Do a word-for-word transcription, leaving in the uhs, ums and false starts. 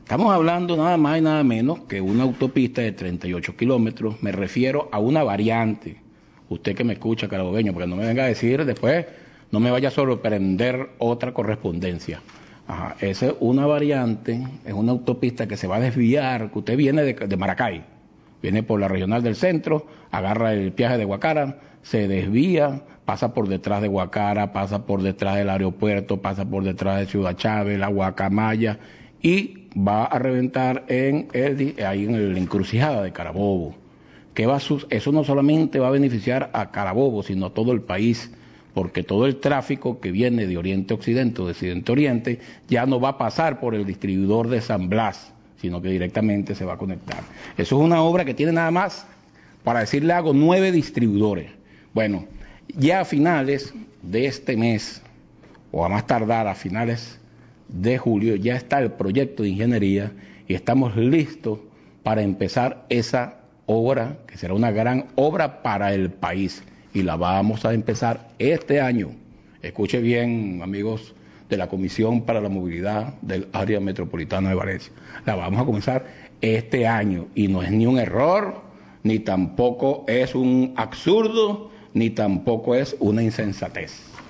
Estamos hablando nada más y nada menos que una autopista de treinta y ocho kilómetros. Me refiero a una variante. Usted que me escucha, carabobeño, porque no me venga a decir después, no me vaya a sorprender otra correspondencia. Ajá, esa es una variante, es una autopista que se va a desviar, que usted viene de, de Maracay, viene por la regional del centro, agarra el peaje de Guacara, se desvía, pasa por detrás de Guacara, pasa por detrás del aeropuerto, pasa por detrás de Ciudad Chávez, la Guacamaya, y va a reventar en el, ahí en la encrucijada de Carabobo. ¿Qué va a su, eso no solamente va a beneficiar a Carabobo, sino a todo el país, porque todo el tráfico que viene de oriente a occidente o de occidente a oriente ya no va a pasar por el distribuidor de San Blas, sino que directamente se va a conectar. Eso es una obra que tiene nada más, para decirle algo, nueve distribuidores. Bueno, ya a finales de este mes, o a más tardar a finales de julio, ya está el proyecto de ingeniería y estamos listos para empezar esa obra, que será una gran obra para el país, y la vamos a empezar este año. Escuche bien, amigos de la Comisión para la Movilidad del Área Metropolitana de Valencia. La vamos a comenzar este año, y no es ni un error, ni tampoco es un absurdo, ni tampoco es una insensatez.